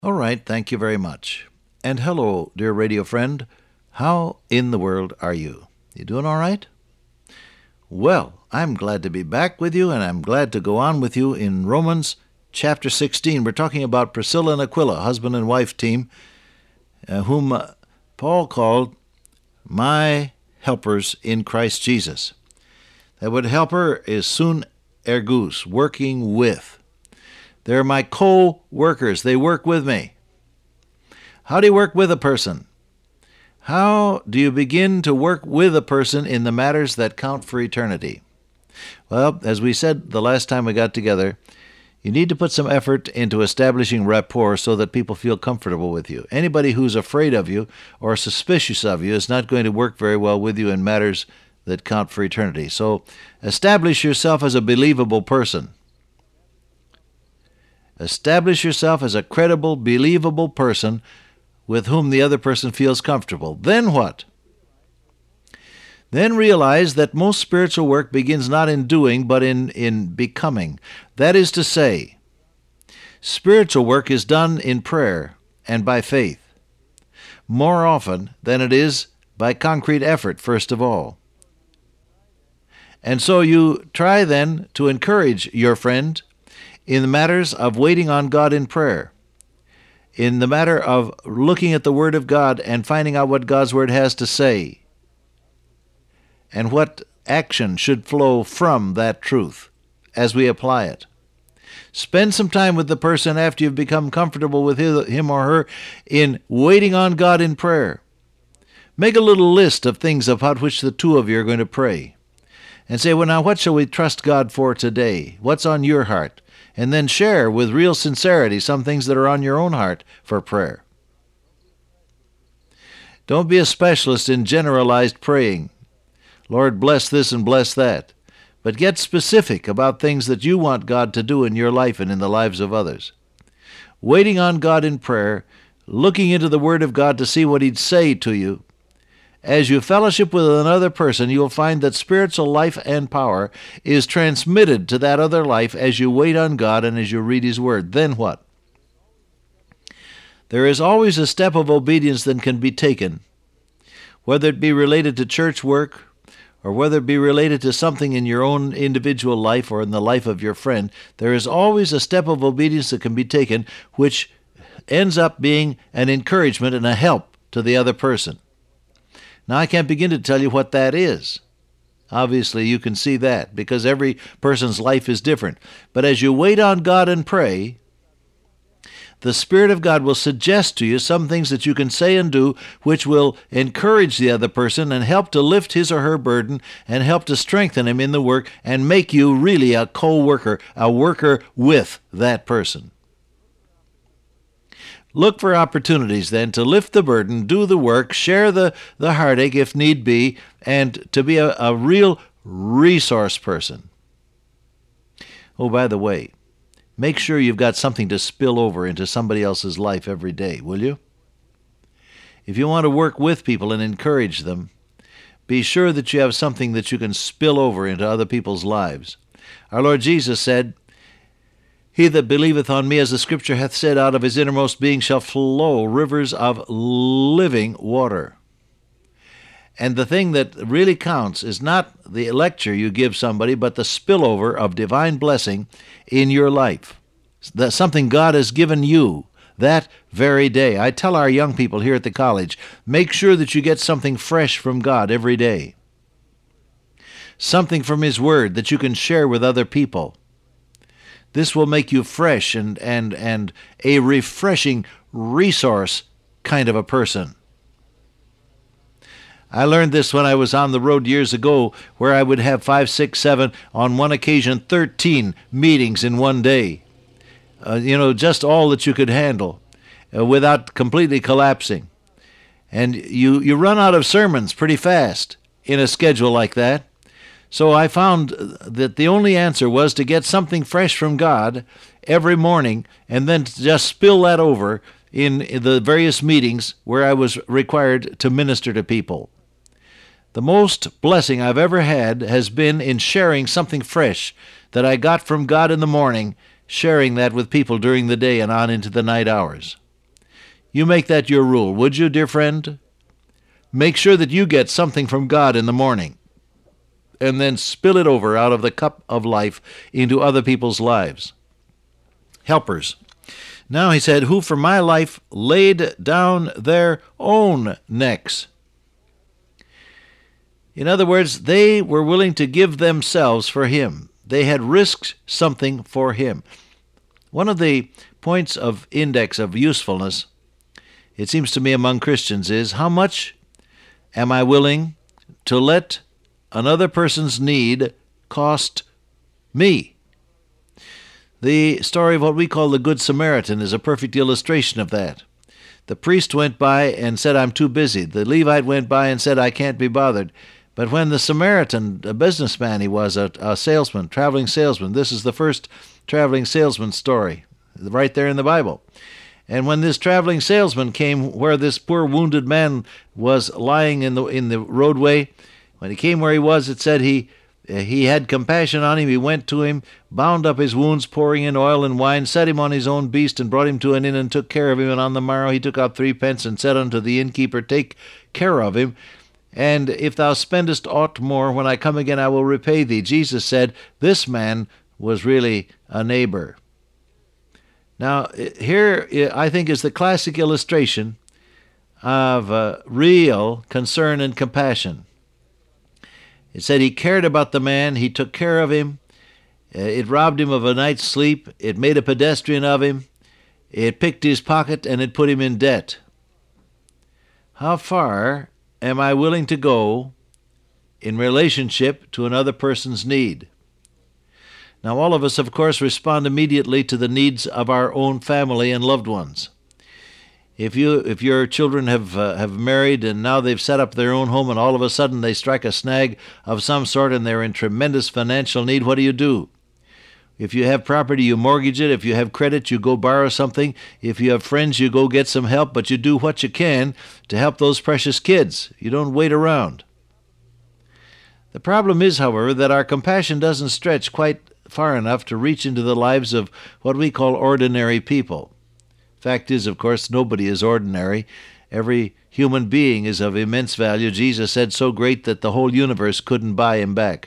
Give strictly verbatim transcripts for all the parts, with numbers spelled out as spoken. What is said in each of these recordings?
All right, thank you very much. And hello, dear radio friend. How in the world are you? You doing all right? Well, I'm glad to be back with you, and I'm glad to go on with you in Romans chapter sixteen. We're talking about Priscilla and Aquila, husband and wife team, uh, whom uh, Paul called my helpers in Christ Jesus. That word helper is sun ergus, working with. They're my co-workers. They work with me. How do you work with a person? How do you begin to work with a person in the matters that count for eternity? Well, as we said the last time we got together, you need to put some effort into establishing rapport so that people feel comfortable with you. Anybody who's afraid of you or suspicious of you is not going to work very well with you in matters that count for eternity. So establish yourself as a believable person. Establish yourself as a credible, believable person with whom the other person feels comfortable. Then what? Then realize that most spiritual work begins not in doing, but in, in becoming. That is to say, spiritual work is done in prayer and by faith, more often than it is by concrete effort, first of all. And so you try then to encourage your friend in the matters of waiting on God in prayer, in the matter of looking at the Word of God and finding out what God's Word has to say, and what action should flow from that truth as we apply it. Spend some time with the person after you've become comfortable with him or her in waiting on God in prayer. Make a little list of things about which the two of you are going to pray. And say, well, now, what shall we trust God for today? What's on your heart? And then share with real sincerity some things that are on your own heart for prayer. Don't be a specialist in generalized praying. Lord, bless this and bless that. But get specific about things that you want God to do in your life and in the lives of others. Waiting on God in prayer, looking into the Word of God to see what He'd say to you. As you fellowship with another person, you'll find that spiritual life and power is transmitted to that other life as you wait on God and as you read His Word. Then what? There is always a step of obedience that can be taken, whether it be related to church work or whether it be related to something in your own individual life or in the life of your friend. There is always a step of obedience that can be taken which ends up being an encouragement and a help to the other person. Now, I can't begin to tell you what that is. Obviously, you can see that because every person's life is different. But as you wait on God and pray, the Spirit of God will suggest to you some things that you can say and do which will encourage the other person and help to lift his or her burden and help to strengthen him in the work and make you really a co-worker, a worker with that person. Look for opportunities then to lift the burden, do the work, share the, the heartache if need be, and to be a, a real resource person. Oh, by the way, make sure you've got something to spill over into somebody else's life every day, will you? If you want to work with people and encourage them, be sure that you have something that you can spill over into other people's lives. Our Lord Jesus said, He that believeth on me, as the Scripture hath said, out of his innermost being shall flow rivers of living water. And the thing that really counts is not the lecture you give somebody, but the spillover of divine blessing in your life. That's something God has given you that very day. I tell our young people here at the college, make sure that you get something fresh from God every day. Something from His Word that you can share with other people. This will make you fresh and, and, and a refreshing resource kind of a person. I learned this when I was on the road years ago, where I would have five, six, seven, on one occasion thirteen meetings in one day. Uh, you know, just all that you could handle uh, without completely collapsing. And you, you run out of sermons pretty fast in a schedule like that. So I found that the only answer was to get something fresh from God every morning and then to just spill that over in the various meetings where I was required to minister to people. The most blessing I've ever had has been in sharing something fresh that I got from God in the morning, sharing that with people during the day and on into the night hours. You make that your rule, would you, dear friend? Make sure that you get something from God in the morning, and then spill it over out of the cup of life into other people's lives. Helpers. Now he said, who for my life laid down their own necks. In other words, they were willing to give themselves for him. They had risked something for him. One of the points of index of usefulness, it seems to me, among Christians is, how much am I willing to let another person's need cost me? The story of what we call the Good Samaritan is a perfect illustration of that. The priest went by and said, I'm too busy. The Levite went by and said, I can't be bothered. But when the Samaritan, a businessman he was, a, a salesman, traveling salesman, this is the first traveling salesman story, right there in the Bible. And when this traveling salesman came where this poor wounded man was lying in the in the roadway, when he came where he was, it said he he had compassion on him. He went to him, bound up his wounds, pouring in oil and wine, set him on his own beast, and brought him to an inn, and took care of him. And on the morrow he took out threepence, and said unto the innkeeper, Take care of him, and if thou spendest aught more, when I come again I will repay thee. Jesus said, this man was really a neighbor. Now, here I think is the classic illustration of uh, real concern and compassion. It said he cared about the man, he took care of him, it robbed him of a night's sleep, it made a pedestrian of him, it picked his pocket, and it put him in debt. How far am I willing to go in relationship to another person's need? Now, all of us, of course, respond immediately to the needs of our own family and loved ones. If you, if your children have uh, have married and now they've set up their own home, and all of a sudden they strike a snag of some sort and they're in tremendous financial need, what do you do? If you have property, you mortgage it. If you have credit, you go borrow something. If you have friends, you go get some help, but you do what you can to help those precious kids. You don't wait around. The problem is, however, that our compassion doesn't stretch quite far enough to reach into the lives of what we call ordinary people. Fact is, of course, nobody is ordinary. Every human being is of immense value. Jesus said so great that the whole universe couldn't buy him back.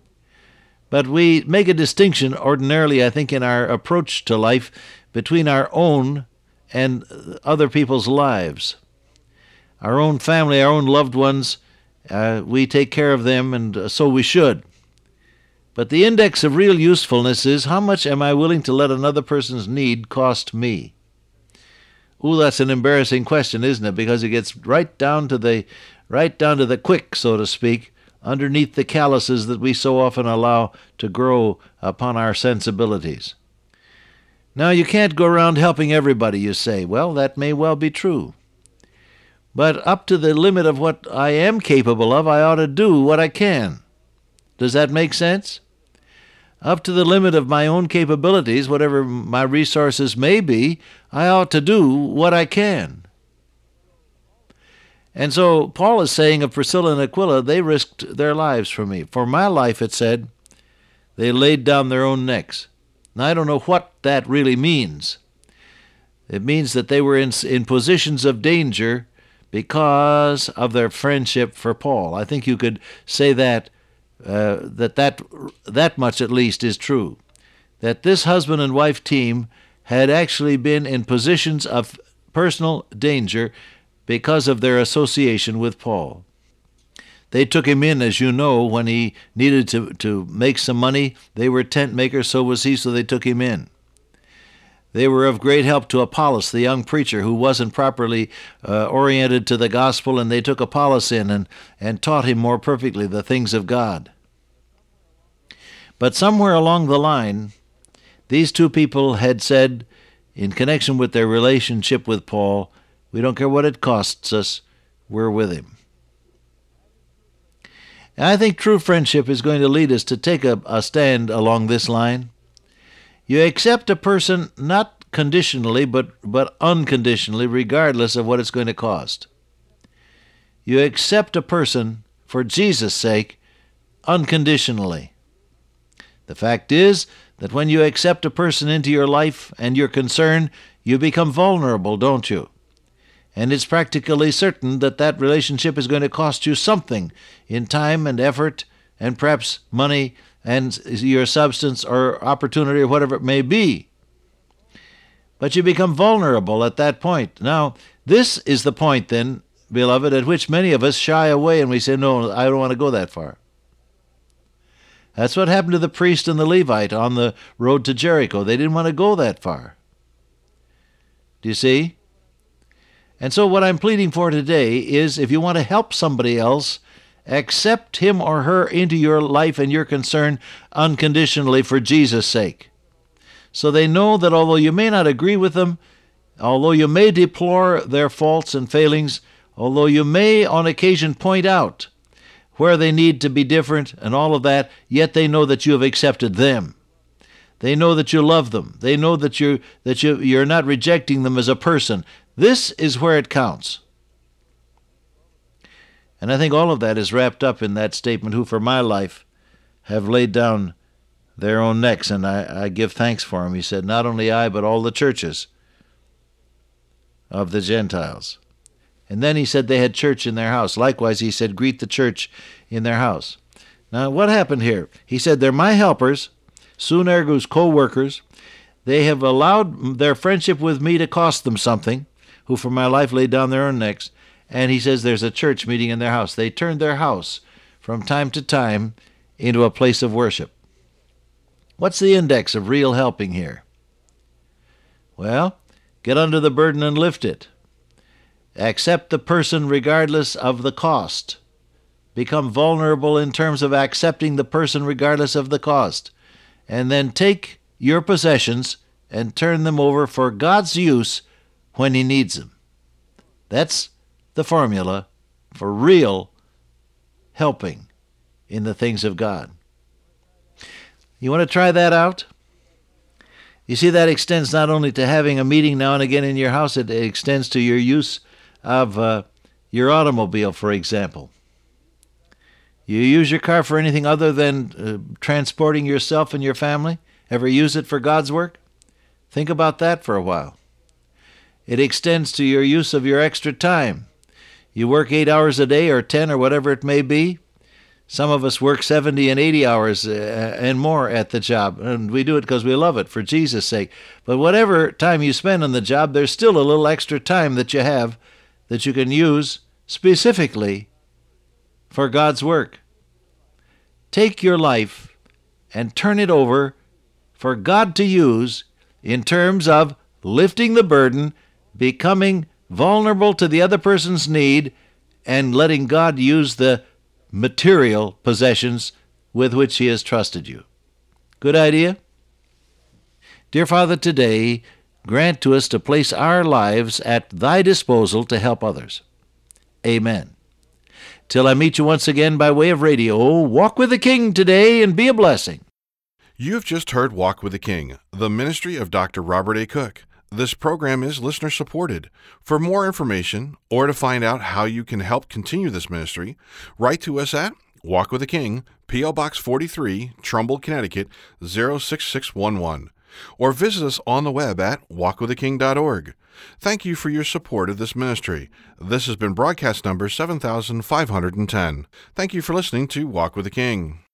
But we make a distinction ordinarily, I think, in our approach to life between our own and other people's lives. Our own family, our own loved ones, uh, we take care of them, and so we should. But the index of real usefulness is, how much am I willing to let another person's need cost me? Ooh, that's an embarrassing question, isn't it? Because it gets right down to the right down to the quick, so to speak, underneath the calluses that we so often allow to grow upon our sensibilities. Now, you can't go around helping everybody, you say. Well, that may well be true. But up to the limit of what I am capable of, I ought to do what I can. Does that make sense? Up to the limit of my own capabilities, whatever my resources may be, I ought to do what I can. And so Paul is saying of Priscilla and Aquila, they risked their lives for me. For my life, it said, they laid down their own necks. Now, I don't know what that really means. It means that they were in, in positions of danger because of their friendship for Paul. I think you could say that Uh, that, that that much at least is true, that this husband and wife team had actually been in positions of personal danger because of their association with Paul. They took him in, as you know, when he needed to, to make some money. They were tent makers, so was he, so they took him in. They were of great help to Apollos, the young preacher who wasn't properly uh, oriented to the gospel, and they took Apollos in and, and taught him more perfectly the things of God. But somewhere along the line, these two people had said, in connection with their relationship with Paul, we don't care what it costs us, we're with him. And I think true friendship is going to lead us to take a, a stand along this line. You accept a person not conditionally, but, but unconditionally, regardless of what it's going to cost. You accept a person for Jesus' sake unconditionally. The fact is that when you accept a person into your life and your concern, you become vulnerable, don't you? And it's practically certain that that relationship is going to cost you something in time and effort and perhaps money and your substance or opportunity or whatever it may be. But you become vulnerable at that point. Now, this is the point then, beloved, at which many of us shy away and we say, no, I don't want to go that far. That's what happened to the priest and the Levite on the road to Jericho. They didn't want to go that far. Do you see? And so what I'm pleading for today is if you want to help somebody else, accept him or her into your life and your concern unconditionally for Jesus' sake. So they know that although you may not agree with them, although you may deplore their faults and failings, although you may on occasion point out where they need to be different and all of that, yet they know that you have accepted them. They know that you love them. They know that you that you you're not rejecting them as a person. This is where it counts. And I think all of that is wrapped up in that statement, who for my life have laid down their own necks, and I, I give thanks for them. He said, not only I, but all the churches of the Gentiles. And then he said they had church in their house. Likewise, he said, greet the church in their house. Now, what happened here? He said, they're my helpers, sun ergo's co-workers. They have allowed their friendship with me to cost them something, who for my life laid down their own necks. And he says there's a church meeting in their house. They turned their house from time to time into a place of worship. What's the index of real helping here? Well, get under the burden and lift it. Accept the person regardless of the cost. Become vulnerable in terms of accepting the person regardless of the cost. And then take your possessions and turn them over for God's use when He needs them. That's the formula for real helping in the things of God. You want to try that out? You see, that extends not only to having a meeting now and again in your house, it extends to your use of uh, your automobile, for example. You use your car for anything other than uh, transporting yourself and your family? Ever use it for God's work? Think about that for a while. It extends to your use of your extra time. You work eight hours a day or ten or whatever it may be. Some of us work seventy and eighty hours uh, and more at the job, and we do it because we love it, for Jesus' sake. But whatever time you spend on the job, there's still a little extra time that you have that you can use specifically for God's work. Take your life and turn it over for God to use in terms of lifting the burden, becoming vulnerable to the other person's need, and letting God use the material possessions with which He has trusted you. Good idea? Dear Father, today, grant to us to place our lives at Thy disposal to help others. Amen. Till I meet you once again by way of radio, walk with the King today and be a blessing. You've just heard Walk with the King, the ministry of Doctor Robert A. Cook. This program is listener-supported. For more information or to find out how you can help continue this ministry, write to us at Walk with the King, P O. Box forty-three, Trumbull, Connecticut, zero six six one one, or visit us on the web at walk with the king dot org. Thank you for your support of this ministry. This has been broadcast number seven thousand five hundred ten. Thank you for listening to Walk with the King.